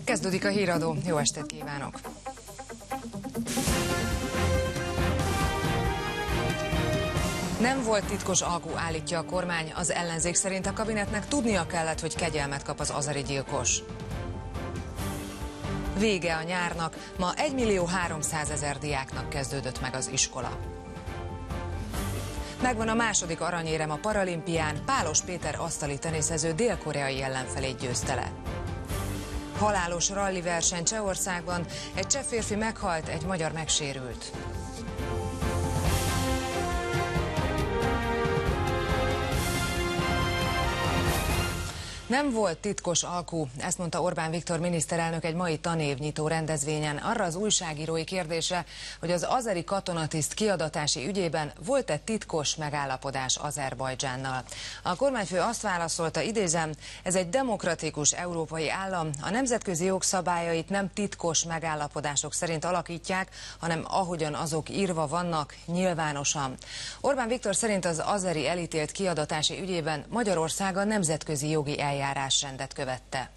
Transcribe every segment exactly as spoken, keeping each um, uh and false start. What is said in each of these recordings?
Kezdődik a híradó. Jó estét kívánok! Nem volt titkos alkú, állítja a kormány. Az ellenzék szerint a kabinetnek tudnia kellett, hogy kegyelmet kap az azeri gyilkos. Vége a nyárnak, ma egymillió háromszázezer diáknak kezdődött meg az iskola. Megvan a második aranyérem a paralimpián, Pálos Péter asztali teniszező dél-koreai ellenfelét győzte le. Halálos ralli verseny Csehországban, egy cseh férfi meghalt, egy magyar megsérült. Nem volt titkos alkú, ezt mondta Orbán Viktor miniszterelnök egy mai tanévnyitó rendezvényen arra az újságírói kérdésre, hogy az azeri katonatiszt kiadatási ügyében volt-e titkos megállapodás Azerbajdzsánnal. A kormányfő azt válaszolta, idézem, ez egy demokratikus európai állam, a nemzetközi jogszabályait nem titkos megállapodások szerint alakítják, hanem ahogyan azok írva vannak, nyilvánosan. Orbán Viktor szerint az azeri elítélt kiadatási ügyében Magyarország a nemzetközi jogi eljárás eljárásrendet követte.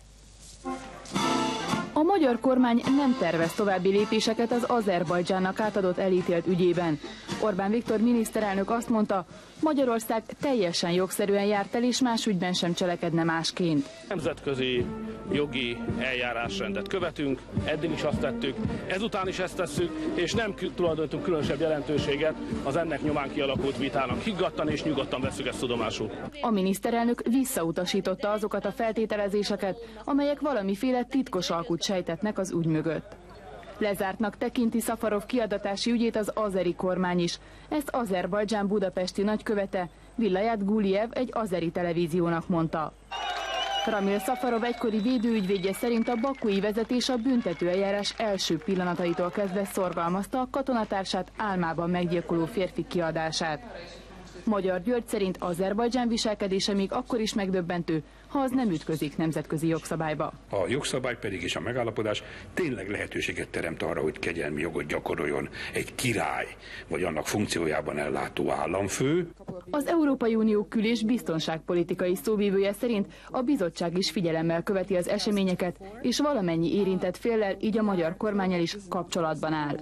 A magyar kormány nem tervez további lépéseket az Azerbajdzsánnak átadott elítélt ügyében. Orbán Viktor miniszterelnök azt mondta, Magyarország teljesen jogszerűen járt el, és más ügyben sem cselekedne másként. Nemzetközi jogi eljárásrendet követünk, eddig is azt tettük, ezután is ezt tesszük, és nem tulajdonítunk különösebb jelentőséget az ennek nyomán kialakult vitának. Higgadtan és nyugodtan veszük ezt tudomásul. A miniszterelnök visszautasította azokat a feltételezéseket, amelyek valamiféle titkos alkut sejtetnek az ügy mögött. Lezártnak tekinti Szafarov kiadatási ügyét az azeri kormány is. Ezt Azerbajdzsán budapesti nagykövete, Vilayat Guliyev egy azeri televíziónak mondta. Ramil Szafarov egykori védőügyvédje szerint a bakui vezetés a büntetőeljárás első pillanataitól kezdve szorgalmazta a katonatársát álmában meggyilkoló férfi kiadását. Magyar György szerint Azerbajdzsán viselkedése még akkor is megdöbbentő, ha az nem ütközik nemzetközi jogszabályba. A jogszabály pedig és a megállapodás tényleg lehetőséget teremt arra, hogy kegyelmi jogot gyakoroljon egy király, vagy annak funkciójában ellátó államfő. Az Európai Unió kül- és biztonságpolitikai szóvivője szerint a bizottság is figyelemmel követi az eseményeket, és valamennyi érintett féllel, így a magyar kormánnyal is kapcsolatban áll.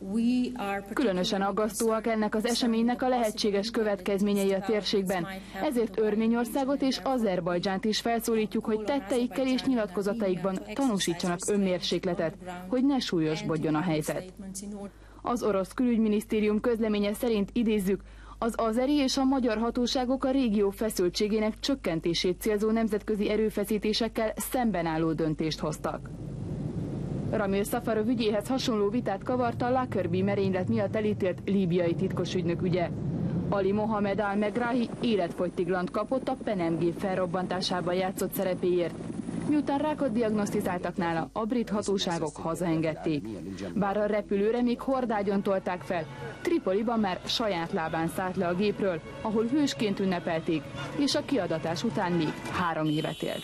Különösen aggasztóak ennek az eseménynek a lehetséges következményei a térségben, ezért Örményországot és Azerbajdzsánt is felszólítjuk, hogy tetteikkel és nyilatkozataikban tanúsítsanak önmérsékletet, hogy ne súlyosbodjon a helyzet. Az orosz külügyminisztérium közleménye szerint idézzük, az azeri és a magyar hatóságok a régió feszültségének csökkentését célzó nemzetközi erőfeszítésekkel szemben álló döntést hoztak. Ramil Szafarov ügyéhez hasonló vitát kavarta a Lockerbie merénylet miatt elítélt líbiai titkosügynök ügye. Ali Mohamed al-Megrahi életfogytiglant kapott a Penem-gép felrobbantásában játszott szerepéért. Miután rákot diagnosztizáltak nála, a brit hatóságok hazaengedték. Bár a repülőre még hordágyon tolták fel, Tripoliban már saját lábán szállt le a gépről, ahol hősként ünnepelték, és a kiadatás után még három évet élt.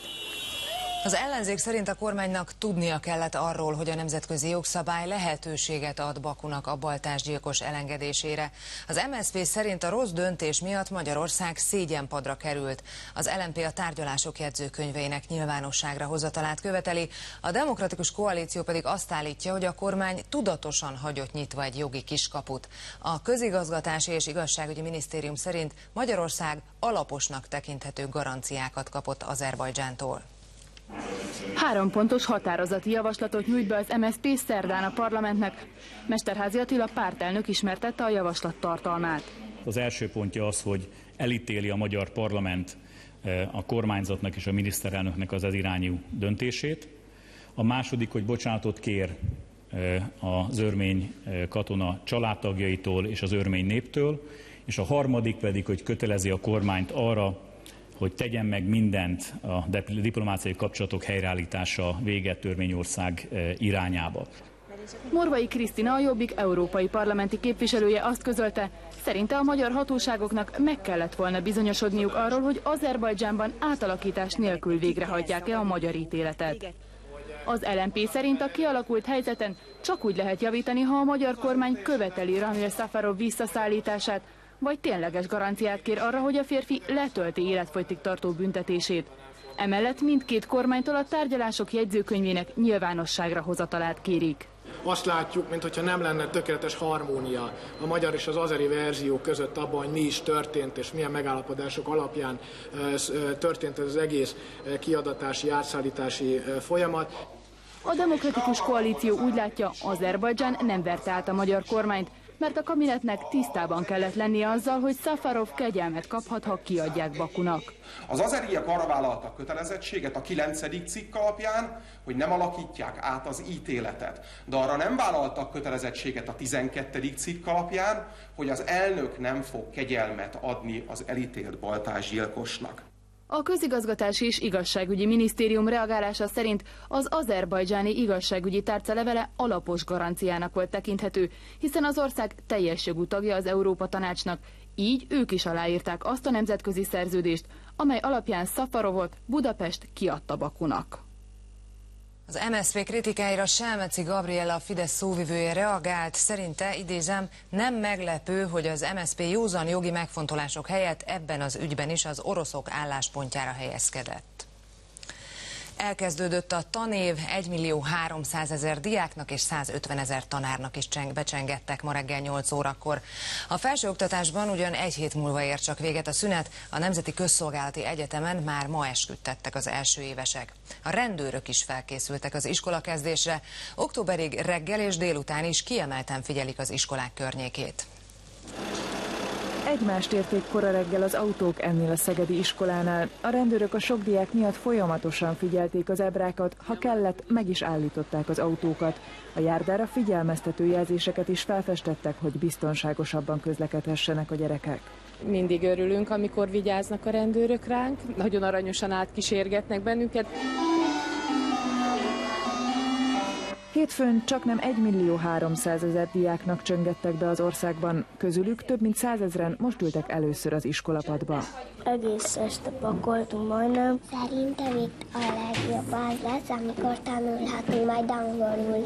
Az ellenzék szerint a kormánynak tudnia kellett arról, hogy a nemzetközi jogszabály lehetőséget ad Bakunak a baltásgyilkos elengedésére. Az em es zé pé szerint a rossz döntés miatt Magyarország szégyenpadra került. Az el en pé a tárgyalások jegyzőkönyveinek nyilvánosságra hozatalát követeli, a Demokratikus Koalíció pedig azt állítja, hogy a kormány tudatosan hagyott nyitva egy jogi kiskaput. A Közigazgatási és Igazságügyi Minisztérium szerint Magyarország alaposnak tekinthető garanciákat kapott Azerbajdzsántól. Három pontos határozati javaslatot nyújt be az em es zé pé szerdán a parlamentnek. Mesterházy Attila pártelnök ismertette a javaslat tartalmát. Az első pontja az, hogy elítéli a magyar parlament a kormányzatnak és a miniszterelnöknek az ez irányú döntését. A második, hogy bocsánatot kér az örmény katona családtagjaitól és az örmény néptől. És a harmadik pedig, hogy kötelezi a kormányt arra, hogy tegyen meg mindent a diplomáciai kapcsolatok helyreállítása véget Örményország irányába. Morvai Krisztina, a Jobbik európai parlamenti képviselője azt közölte, szerinte a magyar hatóságoknak meg kellett volna bizonyosodniuk arról, hogy Azerbajdzsánban átalakítás nélkül végrehajtják-e a magyar ítéletet. Az el en pé szerint a kialakult helyzeten csak úgy lehet javítani, ha a magyar kormány követeli Ramil Szafarov visszaszállítását, vagy tényleges garanciát kér arra, hogy a férfi letölti életfogytig tartó büntetését. Emellett mindkét kormánytól a tárgyalások jegyzőkönyvének nyilvánosságra hozatalát kérik. Azt látjuk, mintha nem lenne tökéletes harmónia a magyar és az azeri verzió között abban, hogy mi is történt, és milyen megállapodások alapján történt ez az egész kiadatási, átszállítási folyamat. A demokratikus koalíció úgy látja, Azerbajdzsán nem verte át a magyar kormányt, mert a kabinetnek tisztában kellett lennie azzal, hogy Safarov kegyelmet kaphat, ha kiadják Bakunak. Az azeriek arra vállaltak kötelezettséget a kilencedik cikk alapján, hogy nem alakítják át az ítéletet. De arra nem vállaltak kötelezettséget a tizenkettedik cikk alapján, hogy az elnök nem fog kegyelmet adni az elítélt baltásgyilkosnak. A Közigazgatási és Igazságügyi Minisztérium reagálása szerint az azerbajdzsáni igazságügyi tárca levele alapos garanciának volt tekinthető, hiszen az ország teljes jogú tagja az Európa Tanácsnak, így ők is aláírták azt a nemzetközi szerződést, amely alapján Safarovot Budapest kiadta Bakunak. Az em es zé pé kritikáira Selmeci Gabriella, a Fidesz szóvivője reagált, szerinte, idézem, nem meglepő, hogy az em es zé pé józan jogi megfontolások helyett ebben az ügyben is az oroszok álláspontjára helyezkedett. Elkezdődött a tanév, egymillió háromszázezer diáknak és százötvenezer tanárnak is becsengettek ma reggel nyolc órakor. A felsőoktatásban ugyan egy hét múlva ér csak véget a szünet, a Nemzeti Közszolgálati Egyetemen már ma esküdtettek az első évesek. A rendőrök is felkészültek az iskolakezdésre, októberig reggel és délután is kiemelten figyelik az iskolák környékét. Egymást érték kora reggel az autók ennél a szegedi iskolánál. A rendőrök a sok diák miatt folyamatosan figyelték az ebrákat, ha kellett, meg is állították az autókat. A járdára figyelmeztető jelzéseket is felfestettek, hogy biztonságosabban közlekedhessenek a gyerekek. Mindig örülünk, amikor vigyáznak a rendőrök ránk, nagyon aranyosan átkísérgetnek bennünket. Hétfőn csaknem egymillió háromszázezer diáknak csöngettek be az országban, közülük több mint százezren most ültek először az iskolapadba. Egész este pakoltunk majdnem. Szerintem itt a legjobb az lesz, amikor tanulhatunk majd angolul.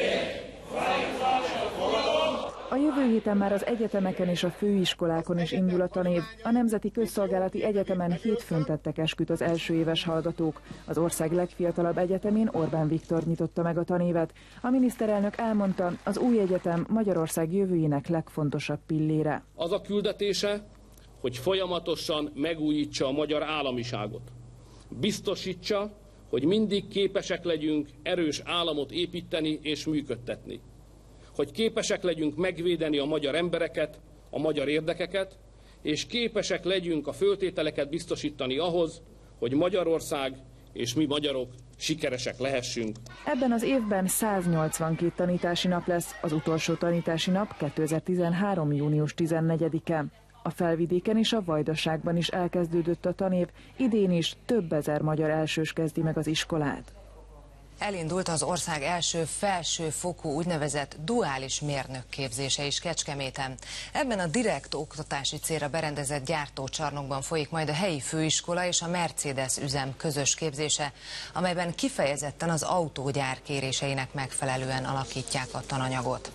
A jövő héten már az egyetemeken és a főiskolákon is indul a tanév. A Nemzeti Közszolgálati Egyetemen hétfőn tettek esküt az első éves hallgatók. Az ország legfiatalabb egyetemén Orbán Viktor nyitotta meg a tanévet. A miniszterelnök elmondta, az új egyetem Magyarország jövőjének legfontosabb pillére. Az a küldetése, hogy folyamatosan megújítsa a magyar államiságot. Biztosítsa, hogy mindig képesek legyünk erős államot építeni és működtetni. Hogy képesek legyünk megvédeni a magyar embereket, a magyar érdekeket, és képesek legyünk a föltételeket biztosítani ahhoz, hogy Magyarország és mi magyarok sikeresek lehessünk. Ebben az évben száznyolcvankét tanítási nap lesz, az utolsó tanítási nap kétezer-tizenhárom. június tizennegyedike. A Felvidéken és a Vajdaságban is elkezdődött a tanév, idén is több ezer magyar elsős kezdi meg az iskolát. Elindult az ország első felsőfokú úgynevezett duális mérnökképzése is Kecskeméten. Ebben a direkt oktatási célra berendezett gyártócsarnokban folyik majd a helyi főiskola és a Mercedes üzem közös képzése, amelyben kifejezetten az autógyár kéréseinek megfelelően alakítják a tananyagot.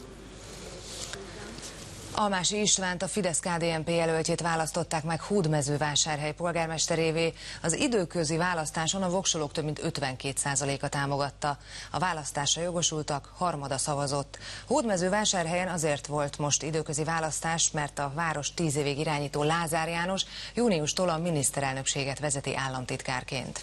Almási Istvánt, a Fidesz-ká dé en pé jelöltjét választották meg Hódmezővásárhely polgármesterévé. Az időközi választáson a voksolók több mint ötvenkét százaléka támogatta. A választásra jogosultak harmada szavazott. Hódmezővásárhelyen azért volt most időközi választás, mert a város tíz évig irányító Lázár János júniustól a miniszterelnökséget vezeti államtitkárként.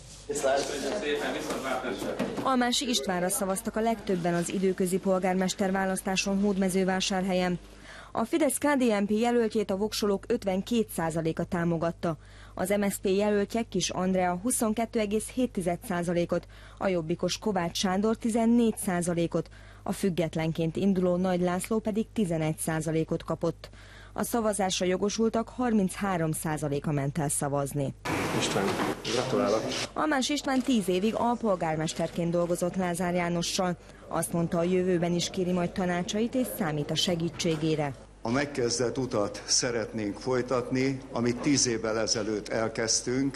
Almási Istvánra szavaztak a legtöbben az időközi polgármester választáson Hódmezővásárhelyen. A Fidesz-ká dé en pé jelöltjét a voksolók ötvenkét százaléka támogatta. Az em es zé pé jelöltje Kis Andrea huszonkettő egész hét százalékot, a jobbikos Kovács Sándor tizennégy százalékot, a függetlenként induló Nagy László pedig tizenegy százalékot kapott. A szavazásra jogosultak harminchárom százaléka ment el szavazni. István, gratulálok! Almás István tíz évig alpolgármesterként dolgozott Lázár Jánossal. Azt mondta, a jövőben is kéri majd tanácsait és számít a segítségére. A megkezdett utat szeretnénk folytatni, amit tíz évvel ezelőtt elkezdtünk,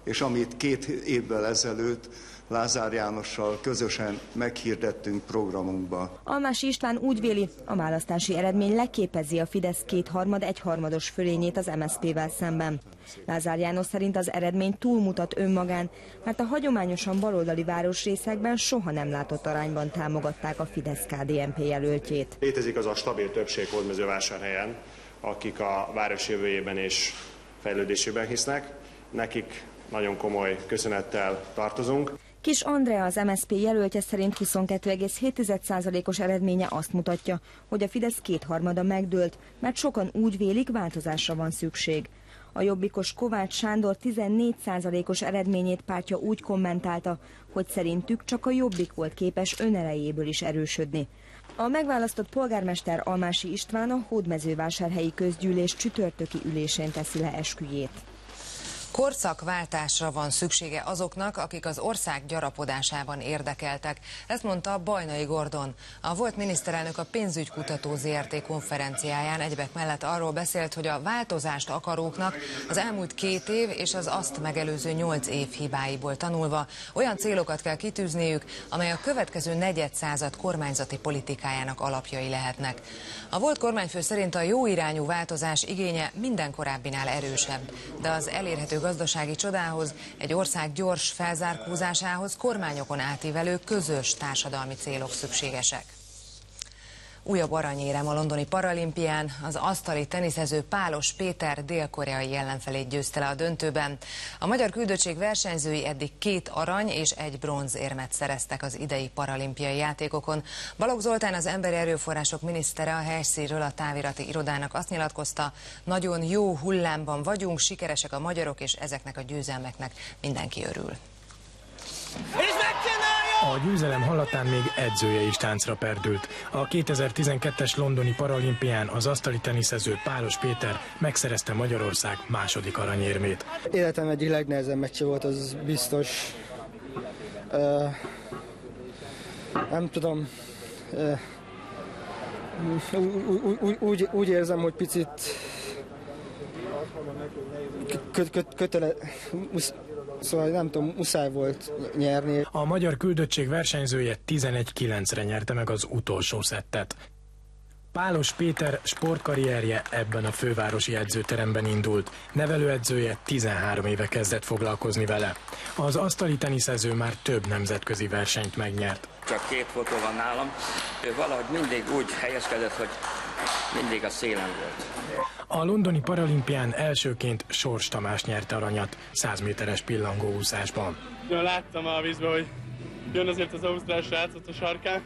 és amit két évvel ezelőtt Lázár Jánossal közösen meghirdettünk programunkban. Almási István úgy véli, a választási eredmény leképezi a Fidesz kétharmad egyharmados fölényét az em es zé pével szemben. Lázár János szerint az eredmény túlmutat önmagán, mert a hagyományosan baloldali városrészekben soha nem látott arányban támogatták a Fidesz-ká dé en pé jelöltjét. Létezik az a stabil többség Hódmezővásárhelyen, akik a város jövőjében és fejlődésében hisznek. Nekik nagyon komoly köszönettel tartozunk. Kis Andrea, az em es zé pé jelöltje szerint huszonkettő egész hét százalékos eredménye azt mutatja, hogy a Fidesz kétharmada megdőlt, mert sokan úgy vélik, változásra van szükség. A jobbikos Kovács Sándor tizennégy százalékos eredményét pártja úgy kommentálta, hogy szerintük csak a Jobbik volt képes önerejéből is erősödni. A megválasztott polgármester Almási István a Hódmezővásárhelyi közgyűlés csütörtöki ülésén teszi le esküjét. Korszakváltásra van szüksége azoknak, akik az ország gyarapodásában érdekeltek. Ezt mondta Bajnai Gordon. A volt miniszterelnök a Pénzügykutató zé er té konferenciáján egyebek mellett arról beszélt, hogy a változást akaróknak az elmúlt két év és az azt megelőző nyolc év hibáiból tanulva olyan célokat kell kitűzniük, amely a következő negyedszázad kormányzati politikájának alapjai lehetnek. A volt kormányfő szerint a jó irányú változás igénye minden korábbinál erősebb, de az elérhető gazdasági csodához, egy ország gyors felzárkózásához kormányokon átívelő közös társadalmi célok szükségesek. Újabb aranyérem a londoni paralimpián, az asztali teniszező Pálos Péter dél-koreai ellenfelét győzte le a döntőben. A magyar küldöttség versenyzői eddig két arany és egy bronzérmet szereztek az idei paralimpiai játékokon. Balogh Zoltán, az emberi erőforrások minisztere, a helyszínről a távirati irodának azt nyilatkozta, nagyon jó hullámban vagyunk, sikeresek a magyarok, és ezeknek a győzelmeknek mindenki örül. A győzelem hallatán még edzője is táncra perdült. A kétezer-tizenkettes londoni paralimpián az asztali teniszező Pálos Péter megszerezte Magyarország második aranyérmét. Életem egyik legnehezebb meccse volt, az biztos. Uh, nem tudom. Uh, úgy, úgy, úgy, úgy érzem, hogy picit kö, kö, kötele... Szóval nem tudom, muszáj volt nyerni. A magyar küldöttség versenyzője tizenegy kilencre nyerte meg az utolsó szettet. Pálos Péter sportkarrierje ebben a fővárosi edzőteremben indult. Nevelőedzője tizenhárom éve kezdett foglalkozni vele. Az asztali teniszező már több nemzetközi versenyt megnyert. Csak két fotó van nálam. Ő valahogy mindig úgy helyezkedett, hogy mindig a szélen volt. A londoni paralimpián elsőként Sors Tamás nyerte aranyat száz méteres pillangóúszásban. Ja, láttam a vízbe, hogy jön azért az ausztrál srác ott a sarkán,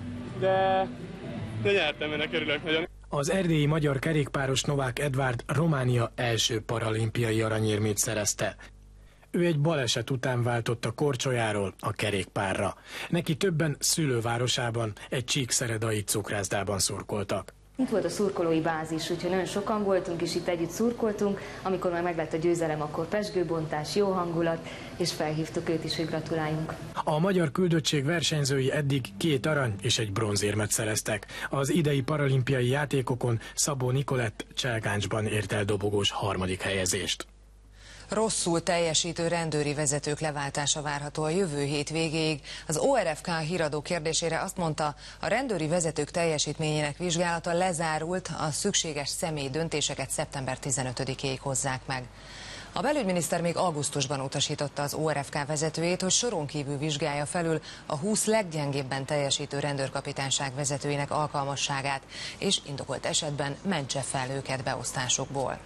de, de nyertem, ennek örülök nagyon. Az erdélyi magyar kerékpáros Novák Edvárd Románia első paralimpiai aranyérmét szerezte. Ő egy baleset után váltott a korcsolyáról a kerékpárra. Neki többen szülővárosában, egy csíkszeredai cukrászdában szurkoltak. Itt volt a szurkolói bázis, úgyhogy nagyon sokan voltunk, és itt együtt szurkoltunk. Amikor már meglett a győzelem, akkor pezsgőbontás, jó hangulat, és felhívtuk őt is, hogy gratuláljunk. A magyar küldöttség versenyzői eddig két arany és egy bronzérmet szereztek. Az idei paralimpiai játékokon Szabó Nikolett Cselgáncsban ért el dobogós harmadik helyezést. Rosszul teljesítő rendőri vezetők leváltása várható a jövő hét végéig. Az o er ef ká híradó kérdésére azt mondta, a rendőri vezetők teljesítményének vizsgálata lezárult, a szükséges személyi döntéseket szeptember tizenötödikéig hozzák meg. A belügyminiszter még augusztusban utasította az o er ef ká vezetőjét, hogy soron kívül vizsgálja felül a húsz leggyengébben teljesítő rendőrkapitányság vezetőinek alkalmasságát, és indokolt esetben mentse fel őket beosztásokból.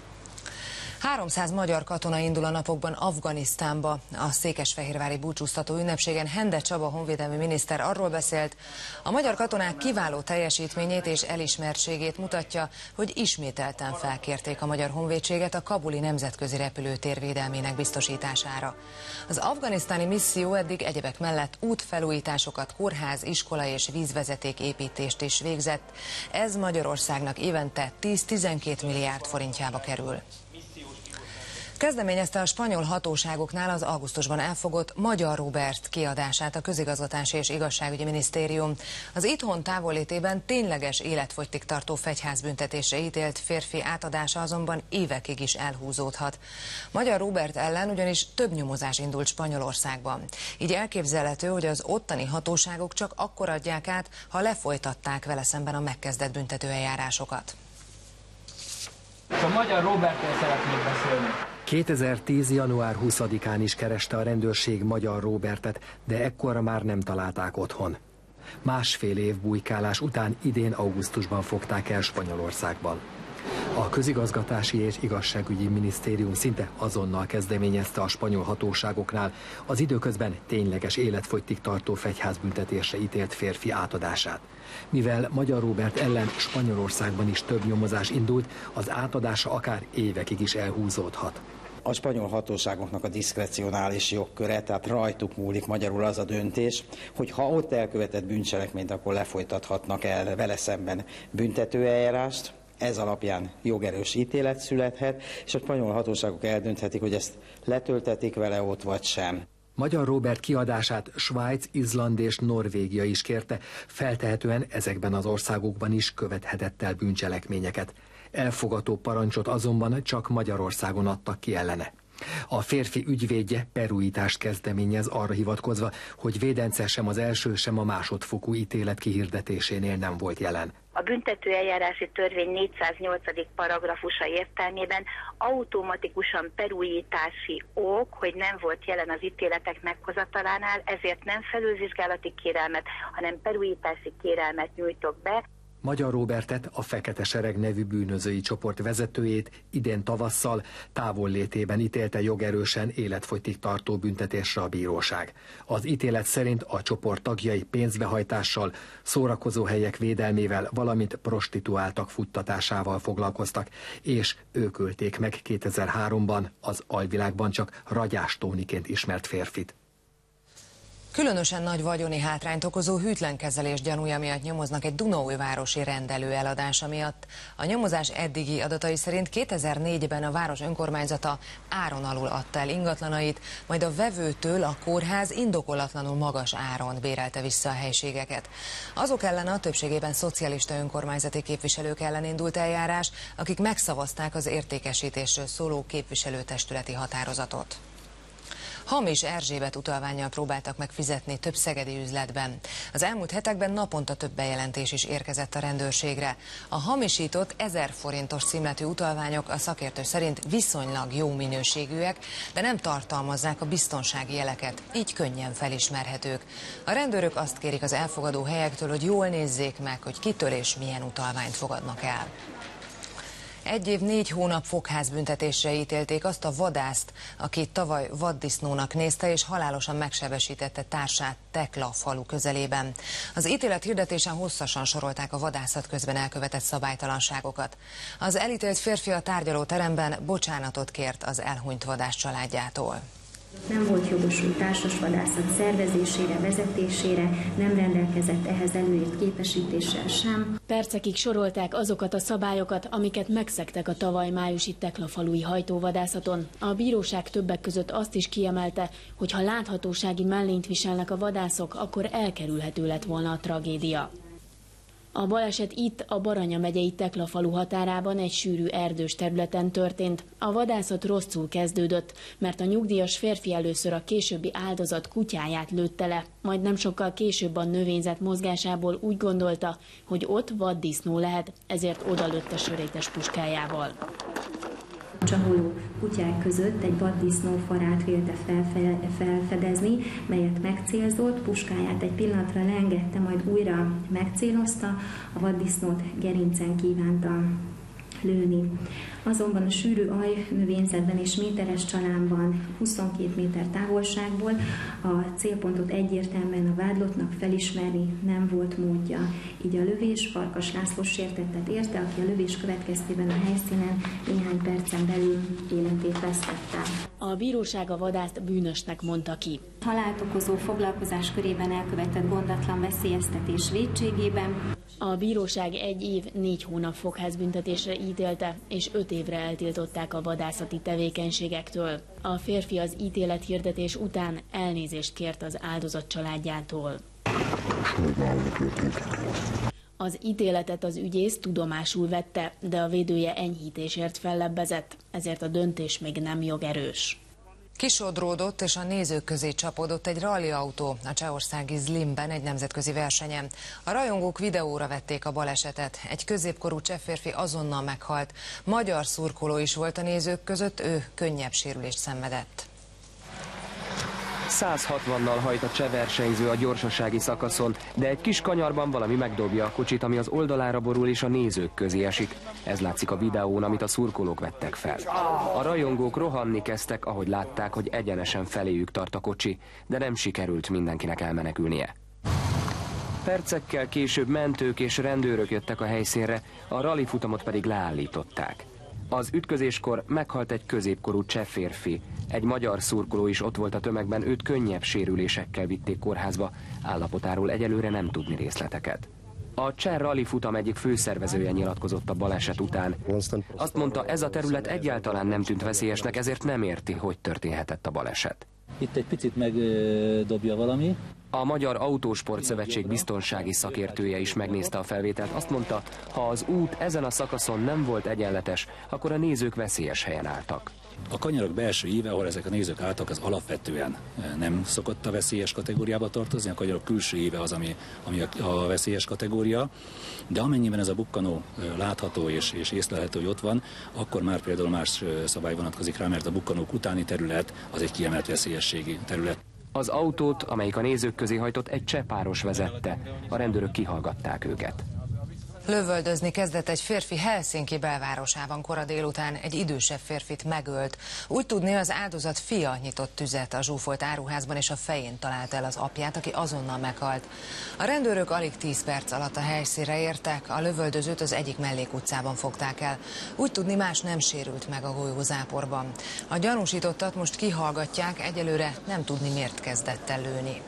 háromszáz magyar katona indul a napokban Afganisztánba. A székesfehérvári búcsúztató ünnepségen Hende Csaba honvédelmi miniszter arról beszélt, a magyar katonák kiváló teljesítményét és elismertségét mutatja, hogy ismételten felkérték a magyar honvédséget a kabuli nemzetközi repülőtér védelmének biztosítására. Az afganisztáni misszió eddig egyebek mellett útfelújításokat, kórház, iskola és vízvezeték építést is végzett. Ez Magyarországnak évente tíz-tizenkét milliárd forintjába kerül. Kezdeményezte a spanyol hatóságoknál az augusztusban elfogott Magyar Róbert kiadását a Közigazgatási és Igazságügyi Minisztérium. Az itthon távollétében tényleges életfogytig tartó fegyházbüntetésre ítélt férfi átadása azonban évekig is elhúzódhat. Magyar Róbert ellen ugyanis több nyomozás indult Spanyolországban. Így elképzelhető, hogy az ottani hatóságok csak akkor adják át, ha lefolytatták vele szemben a megkezdett büntetőeljárásokat. A Magyar Róbertről szeretnék beszélni. kétezer-tíz. január huszadikán is kereste a rendőrség Magyar Róbertet, de ekkorra már nem találták otthon. Másfél év bujkálás után idén augusztusban fogták el Spanyolországban. A Közigazgatási és Igazságügyi Minisztérium szinte azonnal kezdeményezte a spanyol hatóságoknál az időközben tényleges életfogytig tartó fegyházbüntetésre ítélt férfi átadását. Mivel Magyar Róbert ellen Spanyolországban is több nyomozás indult, az átadása akár évekig is elhúzódhat. A spanyol hatóságoknak a diszkrecionális jogköre, tehát rajtuk múlik magyarul az a döntés, hogy ha ott elkövetett bűncselekményt, akkor lefolytathatnak el vele szemben büntetőeljárást. Ez alapján jogerős ítélet születhet, és a spanyol hatóságok eldönthetik, hogy ezt letöltetik vele ott vagy sem. Magyar Róbert kiadását Svájc, Izland és Norvégia is kérte, feltehetően ezekben az országokban is követhetett el bűncselekményeket. Elfogató parancsot azonban csak Magyarországon adtak ki ellene. A férfi ügyvédje perújítást kezdeményez arra hivatkozva, hogy védence sem az első, sem a másodfokú ítélet kihirdetésénél nem volt jelen. A büntetőeljárási törvény négyszáznyolcadik paragrafusa értelmében automatikusan perújítási ok, hogy nem volt jelen az ítéletek meghozatalánál, ezért nem felülvizsgálati kérelmet, hanem perújítási kérelmet nyújtok be. Magyar Róbertet, a Fekete Sereg nevű bűnözői csoport vezetőjét idén tavasszal távollétében ítélte jogerősen életfogytig tartó büntetésre a bíróság. Az ítélet szerint a csoport tagjai pénzbehajtással, szórakozóhelyek védelmével, valamint prostituáltak futtatásával foglalkoztak, és ők ölték meg kétezer-háromban az alvilágban csak Ragyás Tóniként ismert férfit. Különösen nagy vagyoni hátrányt okozó hűtlenkezelés gyanúja miatt nyomoznak egy dunaújvárosi rendelő eladása miatt. A nyomozás eddigi adatai szerint kétezer-négyben a város önkormányzata áron alul adta el ingatlanait, majd a vevőtől a kórház indokolatlanul magas áron bérelte vissza a helységeket. Azok ellen a többségében szocialista önkormányzati képviselők ellen indult eljárás, akik megszavazták az értékesítésről szóló képviselőtestületi határozatot. Hamis Erzsébet utalvánnyal próbáltak meg fizetni több szegedi üzletben. Az elmúlt hetekben naponta több bejelentés is érkezett a rendőrségre. A hamisított ezer forintos címletű utalványok a szakértő szerint viszonylag jó minőségűek, de nem tartalmazzák a biztonsági jeleket, így könnyen felismerhetők. A rendőrök azt kérik az elfogadó helyektől, hogy jól nézzék meg, hogy kitől és milyen utalványt fogadnak el. Egy év négy hónap fogházbüntetésre ítélték azt a vadászt, aki tavaly vaddisznónak nézte és halálosan megsebesítette társát Tekla falu közelében. Az ítélet hirdetésen hosszasan sorolták a vadászat közben elkövetett szabálytalanságokat. Az elítélt férfi a tárgyalóteremben bocsánatot kért az elhunyt vadász családjától. Nem volt jogosult társasvadászat szervezésére, vezetésére, nem rendelkezett ehhez előírt képesítéssel sem. Percekig sorolták azokat a szabályokat, amiket megszegtek a tavaly májusi teklafalui hajtóvadászaton. A bíróság többek között azt is kiemelte, hogy ha láthatósági mellényt viselnek a vadászok, akkor elkerülhető lett volna a tragédia. A baleset itt, a Baranya megyei Teklafalu határában egy sűrű erdős területen történt. A vadászat rosszul kezdődött, mert a nyugdíjas férfi először a későbbi áldozat kutyáját lőtte le, majd nem sokkal később a növényzet mozgásából úgy gondolta, hogy ott vaddisznó lehet, ezért odalőtte sörétes puskájával. A csaholó kutyák között egy vaddisznó farát vélte felfe felfedezni, melyet megcélzott, puskáját egy pillanatra leengedte, majd újra megcélozta, a vaddisznót gerincen kívánta lőni. Azonban a sűrű ajnövényzetben és méteres csalámban huszonkét méter távolságból a célpontot egyértelműen a vádlottnak felismerni nem volt módja. Így a lövés Farkas László sértettet érte, aki a lövés következtében a helyszínen néhány percen belül életét vesztette. A bíróság a vadászt bűnösnek mondta ki. Halált okozó foglalkozás körében elkövetett gondatlan veszélyeztetés vétségében A bíróság egy év, négy hónap fogházbüntetésre ítélte, és öt évre eltiltották a vadászati tevékenységektől. A férfi az ítélethirdetés után elnézést kért az áldozat családjától. Az ítéletet az ügyész tudomásul vette, de a védője enyhítésért fellebbezett, ezért a döntés még nem jogerős. Kisodródott és a nézők közé csapódott egy rallyautó a csehországi Zlimben egy nemzetközi versenyen. A rajongók videóra vették a balesetet. Egy középkorú cseh férfi azonnal meghalt. Magyar szurkoló is volt a nézők között, ő könnyebb sérülést szenvedett. száz hatvannal hajt a cseh versenyző a gyorsasági szakaszon, de egy kis kanyarban valami megdobja a kocsit, ami az oldalára borul és a nézők közé esik. Ez látszik a videón, amit a szurkolók vettek fel. A rajongók rohanni kezdtek, ahogy látták, hogy egyenesen feléjük tart a kocsi, de nem sikerült mindenkinek elmenekülnie. Percekkel később mentők és rendőrök jöttek a helyszínre, a rali futamot pedig leállították. Az ütközéskor meghalt egy középkorú cseh férfi. Egy magyar szurkoló is ott volt a tömegben, őt könnyebb sérülésekkel vitték kórházba, állapotáról egyelőre nem tudni részleteket. A cseh rali futam egyik főszervezője nyilatkozott a baleset után. Azt mondta, ez a terület egyáltalán nem tűnt veszélyesnek, ezért nem érti, hogy történhetett a baleset. Itt egy picit megdobja valami. A Magyar Autósport Szövetség biztonsági szakértője is megnézte a felvételt. Azt mondta, ha az út ezen a szakaszon nem volt egyenletes, akkor a nézők veszélyes helyen álltak. A kanyarok belső íve, ahol ezek a nézők álltak, az alapvetően nem szokott a veszélyes kategóriába tartozni, a kanyarok külső íve az, ami, ami a, a veszélyes kategória, de amennyiben ez a bukkanó látható és, és észlelhető, hogy ott van, akkor már például más szabály vonatkozik rá, mert a bukkanók utáni terület az egy kiemelt veszélyességi terület. Az autót, amelyik a nézők közé hajtott, egy cseh páros vezette. A rendőrök kihallgatták őket. Lövöldözni kezdett egy férfi Helsinki belvárosában kora délután, egy idősebb férfit megölt. Úgy tudni, az áldozat fia nyitott tüzet a zsúfolt áruházban, és a fején talált el az apját, aki azonnal meghalt. A rendőrök alig tíz perc alatt a helyszínre értek, a lövöldözőt az egyik mellékutcában fogták el. Úgy tudni, más nem sérült meg a golyózáporban. A gyanúsítottat most kihallgatják, egyelőre nem tudni, miért kezdett el lőni.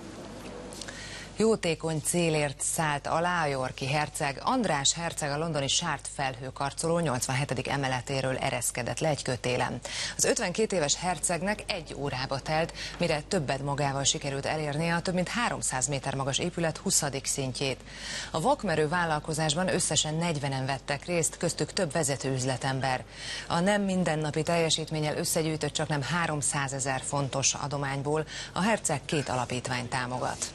Jótékony célért szállt alá a yorki herceg. András herceg a londoni sárt felhőkarcoló nyolcvanhetedik emeletéről ereszkedett le egy kötélen. Az ötvenkét éves hercegnek egy órába telt, mire többet magával sikerült elérnie a több mint háromszáz méter magas épület huszadik szintjét. A vakmerő vállalkozásban összesen negyvenen vettek részt, köztük több vezető üzletember. A nem mindennapi teljesítménnyel összegyűjtött csaknem háromszázezer fontos adományból a herceg két alapítványt támogat.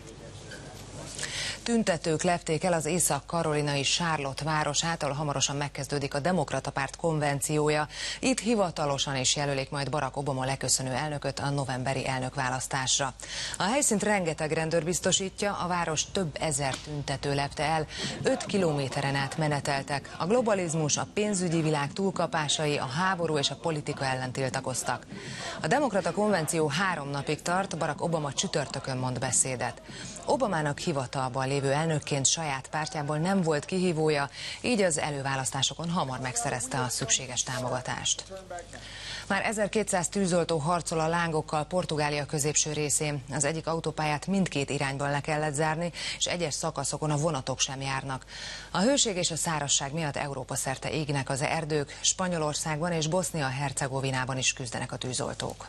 Tüntetők lepték el az észak-karolinai Charlotte városát, ahol hamarosan megkezdődik a Demokrata Párt konvenciója. Itt hivatalosan is jelölik majd Barack Obama leköszönő elnököt a novemberi elnökválasztásra. A helyszínt rengeteg rendőr biztosítja, a város több ezer tüntető lepte el, öt kilométeren át meneteltek. A globalizmus, a pénzügyi világ túlkapásai, a háború és a politika ellen tiltakoztak. A Demokrata konvenció három napig tart, Barack Obama csütörtökön mond beszédet. Obamának hivatalban lévő elnökként saját pártjából nem volt kihívója, így az előválasztásokon hamar megszerezte a szükséges támogatást. Már ezerkétszáz tűzoltó harcol a lángokkal Portugália középső részén. Az egyik autópályát mindkét irányban le kellett zárni, és egyes szakaszokon a vonatok sem járnak. A hőség és a szárazság miatt Európa szerte égnek az erdők, Spanyolországban és Bosznia-Hercegovinában is küzdenek a tűzoltók.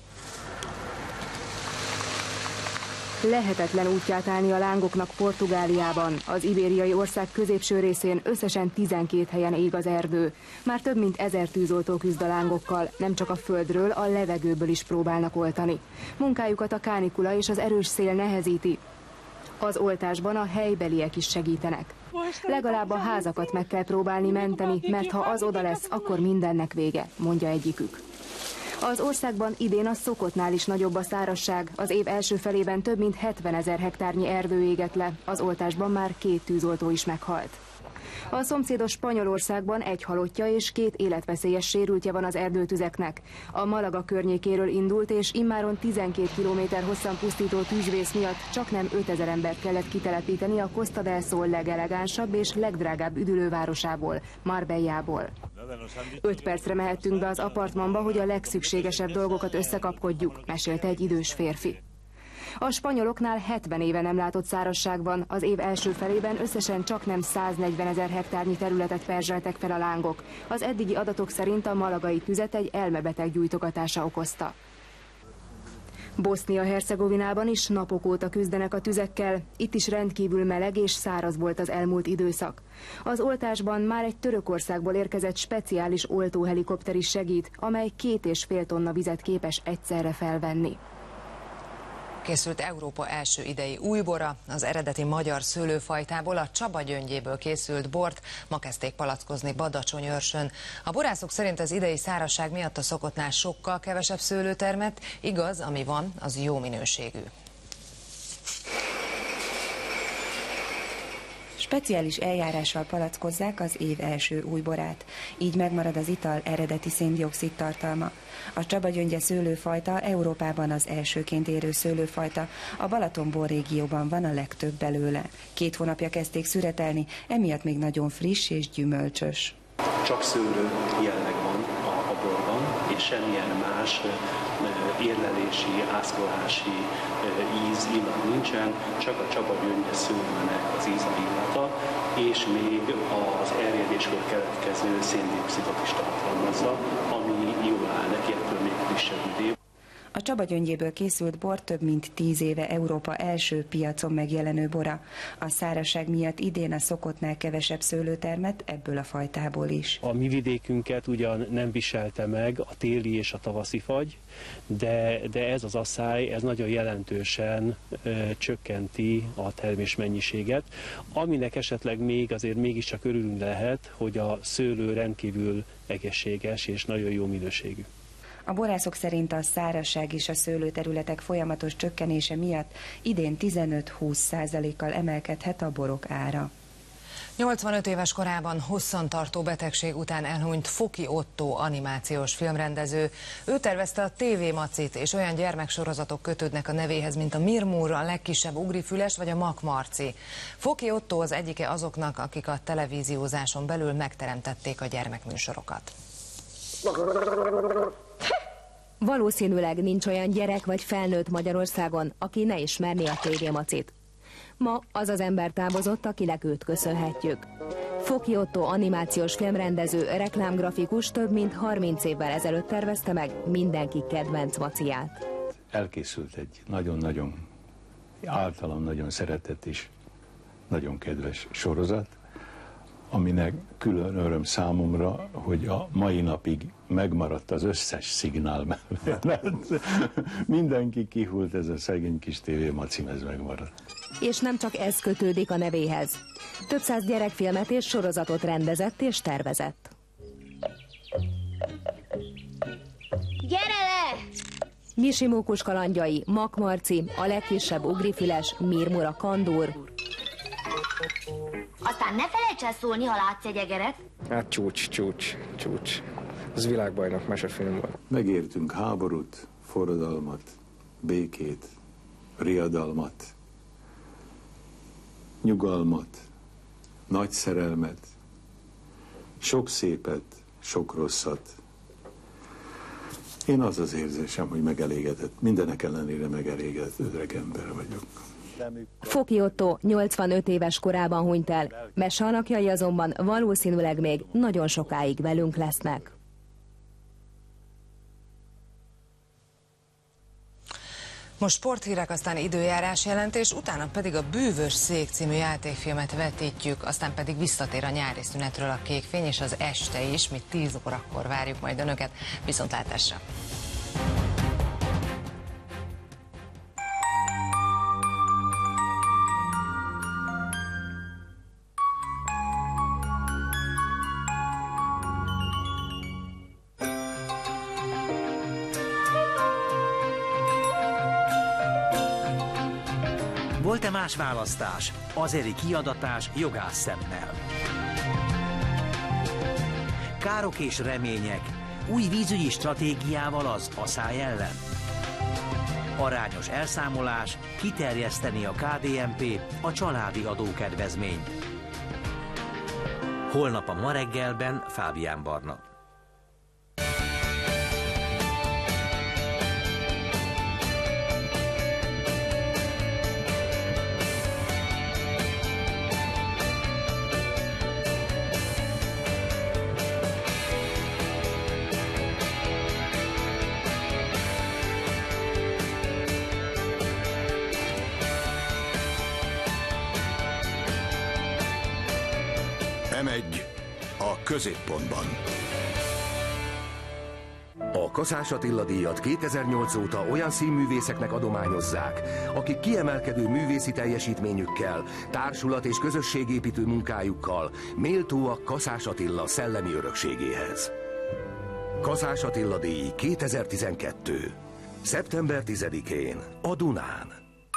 Lehetetlen útját állni a lángoknak Portugáliában. Az ibériai ország középső részén összesen tizenkét helyen ég az erdő. Már több mint ezer tűzoltó küzd a lángokkal, nem csak a földről, a levegőből is próbálnak oltani. Munkájukat a kánikula és az erős szél nehezíti. Az oltásban a helybeliek is segítenek. Legalább a házakat meg kell próbálni menteni, mert ha az oda lesz, akkor mindennek vége, mondja egyikük. Az országban idén a szokottnál is nagyobb a szárazság. Az év első felében több mint hetvenezer hektárnyi erdő égett le, az oltásban már két tűzoltó is meghalt. A szomszédos Spanyolországban egy halottja és két életveszélyes sérültje van az erdőtüzeknek. A Malaga környékéről indult és immáron tizenkét kilométer hosszan pusztító tűzvész miatt csaknem ötezer embert kellett kitelepíteni a Costa del Sol legelegánsabb és legdrágább üdülővárosából, Marbellából. Öt percre mehettünk be az apartmanba, hogy a legszükségesebb dolgokat összekapkodjuk, mesélte egy idős férfi. A spanyoloknál hetven éve nem látott szárazság van, az év első felében összesen csaknem száznegyvenezer hektárnyi területet perzseltek fel a lángok. Az eddigi adatok szerint a malagai tüzet egy elmebeteg gyújtogatása okozta. Bosznia-Hercegovinában is napok óta küzdenek a tüzekkel, itt is rendkívül meleg és száraz volt az elmúlt időszak. Az oltásban már egy Törökországból érkezett speciális oltóhelikopter is segít, amely két és fél tonna vizet képes egyszerre felvenni. Készült Európa első idei újbora, az eredeti magyar szőlőfajtából, a Csaba gyöngyéből készült bort ma kezdték palackozni Badacsony-Őrsön. A borászok szerint az idei szárazság miatt a szokottnál sokkal kevesebb szőlő termett, igaz, ami van, az jó minőségű. Speciális eljárással palackozzák az év első újborát. Így megmarad az ital eredeti szén-dioxid tartalma. A Csaba gyöngye szőlőfajta Európában az elsőként érő szőlőfajta. A Balatonból régióban van a legtöbb belőle. Két hónapja kezdték szüretelni, emiatt még nagyon friss és gyümölcsös. Csak szőlő jelleg van a, a borban, és semmilyen más érlelési, ászkolási íz, illat nincsen, csak a Csaba gyöngye szőlőnek az íz, illata, és még az erjedéskor keletkező szén-dioxidot is tartalmazza, ami jól áll neki, ettől még frissebb idő. A Csaba gyöngyéből készült bor több mint tíz éve Európa első piacon megjelenő bora. A szárazság miatt idén a szokottnál kevesebb szőlő termett ebből a fajtából is. A mi vidékünket ugyan nem viselte meg a téli és a tavaszi fagy, de, de ez az asszály, ez nagyon jelentősen ö, csökkenti a termésmennyiséget, aminek esetleg még azért mégiscsak örülünk lehet, hogy a szőlő rendkívül egészséges és nagyon jó minőségű. A borászok szerint a szárazság és a szőlőterületek folyamatos csökkenése miatt idén tizenöt-húsz százalékkal emelkedhet a borok ára. nyolcvanöt éves korában hosszantartó betegség után elhunyt Foki Ottó animációs filmrendező. Ő tervezte a té vé Macit, és olyan gyermeksorozatok kötődnek a nevéhez, mint a Mirmur, a Legkisebb Ugrifüles vagy a Mak Marci. Foki Ottó az egyike azoknak, akik a televíziózáson belül megteremtették a gyermekműsorokat. Valószínűleg nincs olyan gyerek vagy felnőtt Magyarországon, aki ne ismerné a té vé Macit. Ma az az ember távozott, akinek őt köszönhetjük. Foki Ottó animációs filmrendező, reklámgrafikus több mint harminc évvel ezelőtt tervezte meg mindenki kedvenc maciát. Elkészült egy nagyon-nagyon, általam nagyon szeretett és nagyon kedves sorozat, aminek külön öröm számomra, hogy a mai napig megmaradt az összes szignál mellett. Mindenki kihult, ez a szegény kis té vé Macim, ez megmaradt. És nem csak ez kötődik a nevéhez. Több száz gyerekfilmet és sorozatot rendezett és tervezett. Gyere le! Misi Mókus kalandjai, Mak Marci, a Legkisebb Ugrifüles, Mirmur a Kandúr. Aztán ne felejts el szólni, ha látsz egy egeret. Hát csúcs, csúcs, csúcs. Ez világbajnok mesefilm volt. Megértünk háborút, forradalmat, békét, riadalmat, nyugalmat, nagy szerelmet, sok szépet, sok rosszat. Én az az érzésem, hogy megelégedett, mindenek ellenére megelégedett öreg ember vagyok. Foki Ottó nyolcvanöt éves korában hunyt el, mese alakjai azonban valószínűleg még nagyon sokáig velünk lesznek. Most sporthírek, aztán időjárás jelentés, utána pedig a Bűvös Szék című játékfilmet vetítjük, aztán pedig visszatér a nyári szünetről a Kékfény, és az este is, mi tíz órakor várjuk majd önöket. Viszontlátásra! Volt-e más választás? Azeri kiadatás jogász szemmel. Károk és remények. Új vízügyi stratégiával az asszály ellen. Arányos elszámolás, kiterjeszteni a ká dé en pé a családi adókedvezményt. Holnap a Ma reggelben Fábián Barna. Nem egy, a középpontban. A Kaszás Attila díjat kétezer-nyolc óta olyan színművészeknek adományozzák, akik kiemelkedő művészi teljesítményükkel, társulat- és közösségépítő munkájukkal méltóak Kaszás Attila szellemi örökségéhez. Kaszás Attila díj kétezer-tizenkettő. szeptember tizedikén a Dunán.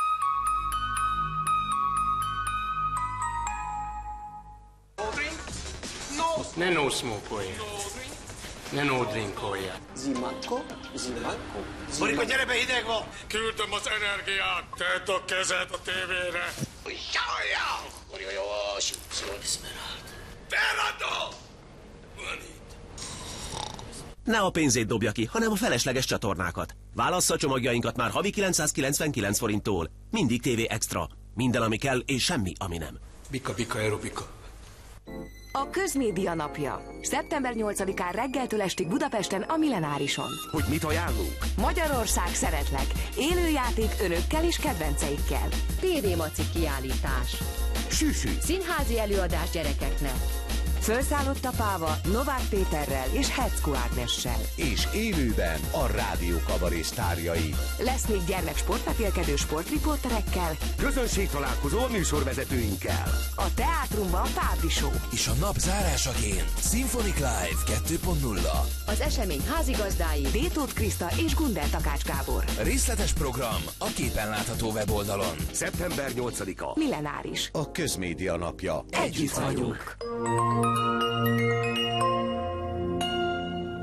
Ne no smokolja. Ne no drinkolja. Zimatko, zimatko, Borika, gyere be, hideg van! Küldöm az energiát, tedd a kezed a tévére. Jajjá! Borika, jó, szól, Esmeralda. Fernando! Van itt. Ne a pénzét dobja ki, hanem a felesleges csatornákat. Válassza a csomagjainkat már havi kilencszázkilencvenkilenc forinttól. Mindig té vé Extra. Minden, ami kell, és semmi, ami nem. Bika, bika, aerobika. A Közmédia Napja. szeptember nyolcadikán reggeltől estig Budapesten a Millenárison. Hogy mit ajánlunk? Magyarország szeretlek. Élőjáték önökkel és kedvenceikkel. té vé Maci kiállítás. Süsü. Színházi előadás gyerekeknek. Fölszállott a páva Novák Péterrel és Heckó Ágnessel. És élőben a rádió kabaré sztárjai. Lesz még gyermek sportvetélkedő sportriporterekkel. Közönség találkozó a műsorvezetőinkkel. A teátrumban Fábri Show. És a nap zárásaként Symphonic Live kettő pont nulla. Az esemény házigazdái Détót Kriszta és Gunder Takács Gábor. Részletes program a képen látható weboldalon. szeptember nyolcadika. Millenáris. A Közmédia Napja. Együtt vagyunk.